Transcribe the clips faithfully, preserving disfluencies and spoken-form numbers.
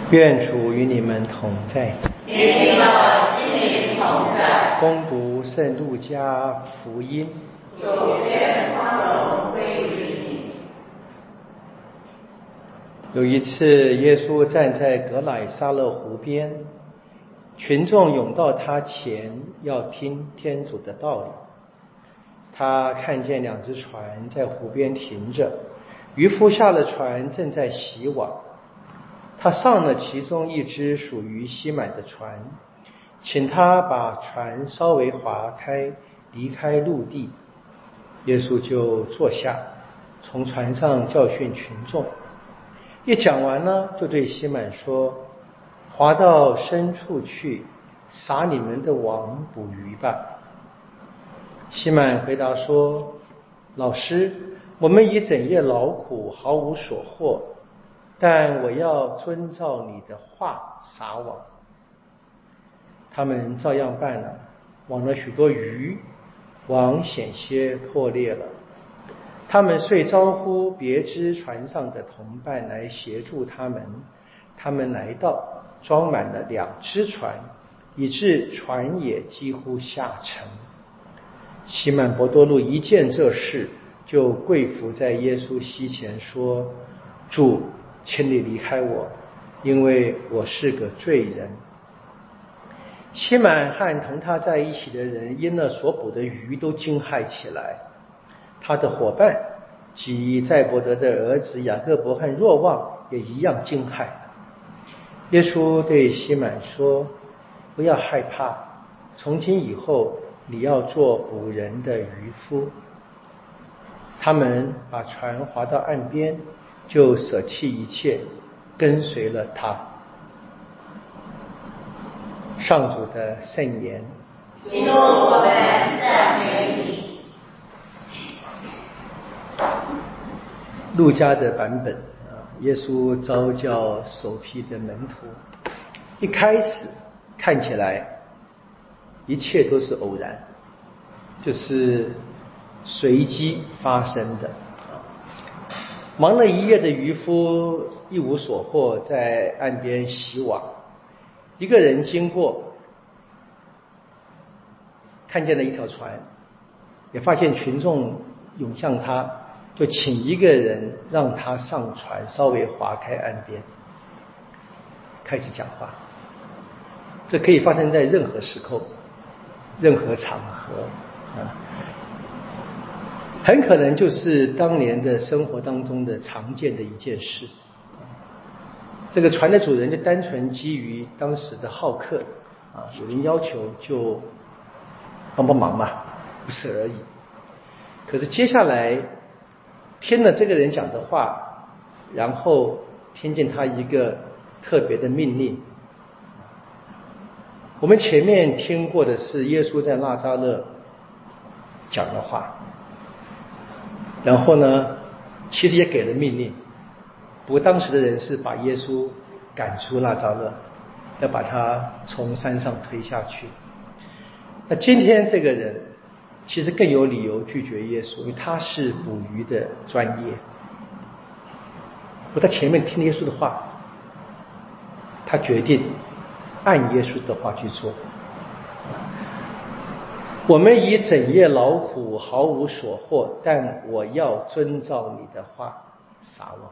愿主与你们同在， 与你的心灵同在。 恭读圣路加福音。 主愿光荣归于你。 有一次，耶稣站在革乃撒勒湖边，群众涌到他前，要听天主的道理。他看见两只船在湖边停着，渔夫下了船，正在洗网。他上了其中一只属于西满的船，请他把船稍微划开，离开陆地。耶稣就坐下，从船上教训群众。一讲完呢，就对西满说：划到深处去，撒你们的网捕鱼吧。西满回答说：老师，我们已整夜劳苦，毫无所获，但我要遵照你的话撒网。他们照样办了，网了许多鱼，网险些破裂了。他们遂招呼别支船上的同伴来协助他们。他们来到，装满了两只船，以致船也几乎下沉。西满伯多禄一见这事，就跪伏在耶稣膝前说：主，请你离开我，因为我是个罪人。西满和同他在一起的人因了所捕的鱼都惊骇起来，他的伙伴即载伯德的儿子雅各伯和若望也一样惊骇。耶稣对西满说：不要害怕，从今以后你要做捕人的渔夫。他们把船划到岸边，就舍弃一切，跟随了他。上主的圣言。 基督，我们赞美你。 路加的版本，耶稣召叫首批的门徒，一开始看起来一切都是偶然，就是随机发生的。忙了一夜的渔夫一无所获，在岸边洗网。一个人经过，看见了一条船，也发现群众涌向他，就请一个人让他上船，稍微划开岸边，开始讲话。这可以发生在任何时候，任何场合啊，很可能就是当年的生活当中的常见的一件事。这个船的主人就单纯基于当时的好客啊，有人要求就帮帮忙嘛，不是而已。可是接下来听了这个人讲的话，然后听见他一个特别的命令。我们前面听过的是耶稣在纳匝勒讲的话，然后呢其实也给了命令。不过当时的人是把耶稣赶出纳匝勒，要把他从山上推下去。那今天这个人其实更有理由拒绝耶稣，因为他是捕鱼的专业。我在前面听耶稣的话，他决定按耶稣的话去做。我们已整夜劳苦，毫无所获，但我要遵照你的话撒网。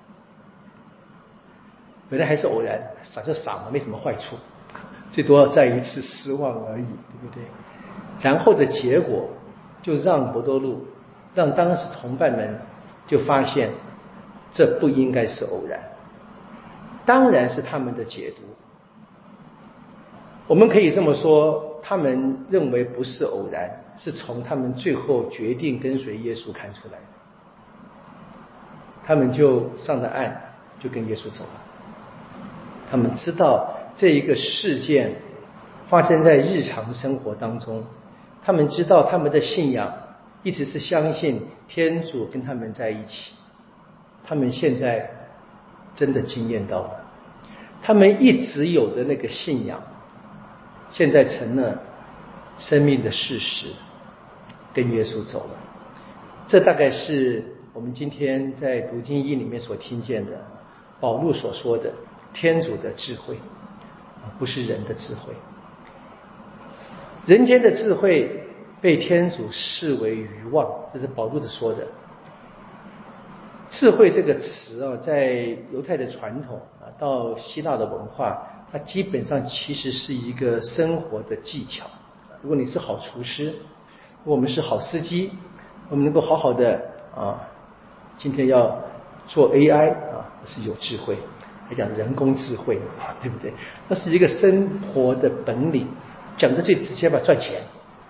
本来还是偶然，撒就撒嘛，没什么坏处，最多再一次失望而已，对不对？然后的结果就让伯多禄，让当时同伴们就发现这不应该是偶然，当然是他们的解读。我们可以这么说，他们认为不是偶然，是从他们最后决定跟随耶稣看出来的。他们就上了岸，就跟耶稣走了。他们知道这一个事件发生在日常生活当中，他们知道他们的信仰一直是相信天主跟他们在一起。他们现在真的经验到了，他们一直有的那个信仰现在成了生命的事实，跟耶稣走了。这大概是我们今天在读经一里面所听见的保禄所说的， 天主的智慧，不是人的智慧。人间的智慧被天主视为愚妄，这是保禄的说的。智慧这个词啊，在犹太的传统啊，到希腊的文化，它基本上其实是一个生活的技巧。如果你是好厨师，如果我们是好司机，我们能够好好的啊，今天要做 A I 啊，是有智慧，还讲人工智慧，对不对？那是一个生活的本领，讲的最直接吧，赚钱。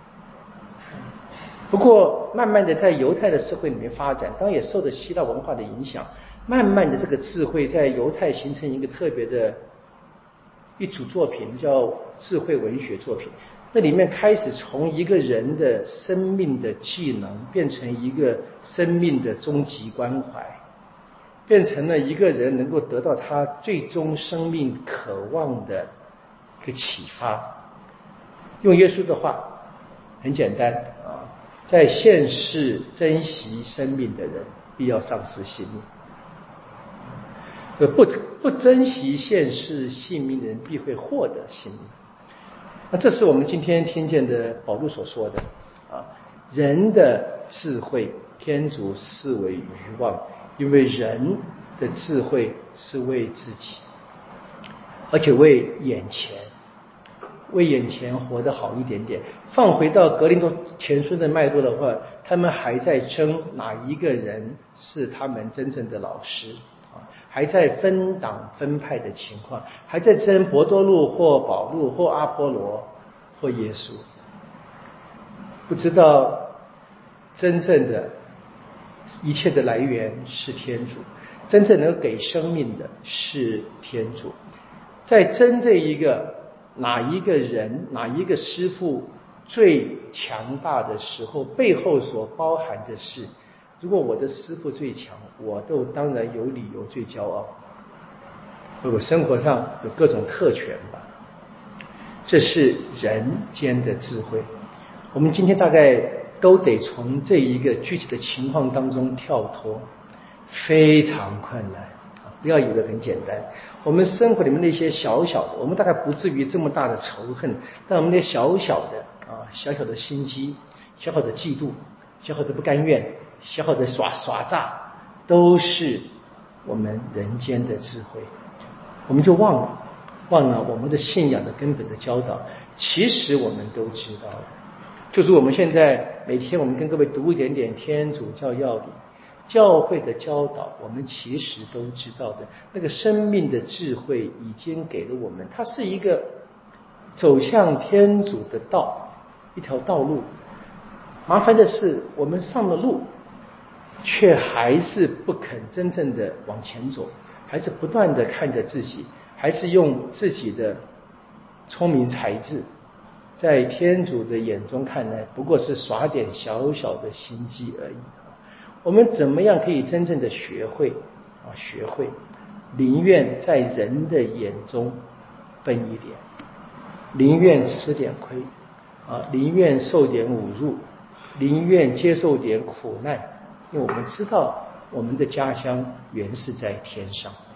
不过慢慢的在犹太的社会里面发展，当然也受着希腊文化的影响，慢慢的这个智慧在犹太形成一个特别的一组作品，叫智慧文学作品。那里面开始从一个人的生命的技能变成一个生命的终极关怀，变成了一个人能够得到他最终生命渴望的一个启发。用耶稣的话很简单啊，在现世珍惜生命的人必要丧失性命，就不不珍惜现世性命的人必会获得性命。那这是我们今天听见的保禄所说的啊，人的智慧天主视为愚妄，因为人的智慧是为自己，而且为眼前，为眼前活得好一点点。放回到格林多前书的脉络的话，他们还在争哪一个人是他们真正的老师啊，还在分党分派的情况，还在争伯多禄或保禄或阿波罗或耶稣，不知道真正的一切的来源是天主，真正能给生命的是天主。在争这一个哪一个人哪一个师父最强大的时候，背后所包含的是，如果我的师父最强，我都当然有理由最骄傲，我生活上有各种特权吧。这是人间的智慧。我们今天大概都得从这一个具体的情况当中跳脱，非常困难。不要以为很简单，我们生活里面那些小小的，我们大概不至于这么大的仇恨，但我们那小小的啊，小小的心机，小小的嫉妒，小小的不甘愿，小小的耍耍诈，都是我们人间的智慧。我们就忘了忘了我们的信仰的根本的教导，其实我们都知道的。就是我们现在每天我们跟各位读一点点天主教要理，教会的教导我们其实都知道的，那个生命的智慧已经给了我们，它是一个走向天主的道，一条道路。麻烦的是我们上了路，却还是不肯真正的往前走，还是不断的看着自己，还是用自己的聪明才智，在天主的眼中看来不过是耍点小小的心机而已。我们怎么样可以真正的学会啊？学会宁愿在人的眼中笨一点，宁愿吃点亏啊，宁愿受点侮辱，宁愿接受点苦难，因为我们知道我们的家乡原是在天上。